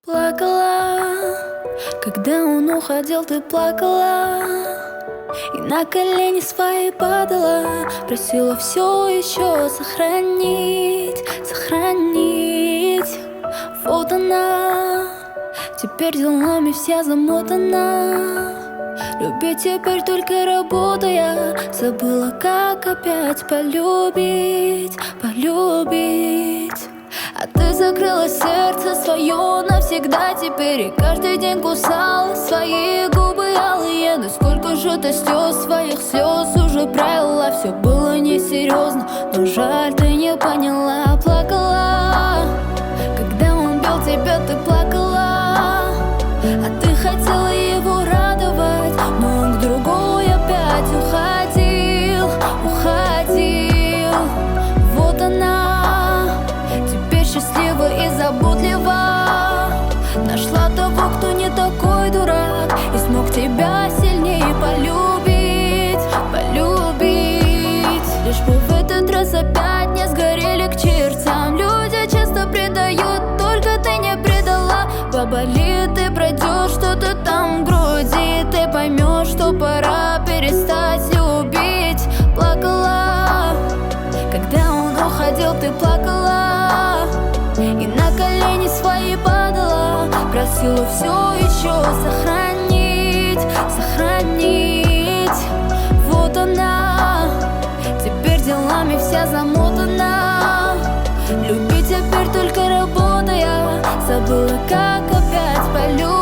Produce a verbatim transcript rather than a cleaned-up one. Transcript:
Плакала, когда он уходил, ты плакала, и на колени свои падала, просила все еще сохранить, сохранить. Вот она, теперь делами вся замотана. Любить теперь только работая, забыла, как опять полюбить, полюбить. А ты закрыла сердце свое навсегда теперь, и каждый день кусала свои губы алые. Да сколько же ты слез, своих слез уже пролила. Все было несерьезно, но жаль, ты не поняла. Плакала, когда он бил тебя, ты плакала. А ты хотела его радовать, но он к другой опять уходил, уходил. Вот она, теперь счастлива и заботлива. Нашла того, кто не такой дурак, и смог тебя сильнее полюбить, полюбить. Лишь бы в этот раз опять не сгорели к чертям. Люди часто предают, только ты не предала. Поболит и пройдешь что-то там в груди, ты поймешь, что пора перестать любить. Плакала, когда он уходил, ты плакала, и на колени свои падала, просила все еще сохранить, сохранить. Вот она, теперь делами вся замотана. Любить теперь только работая, забыла, как опять полюбить.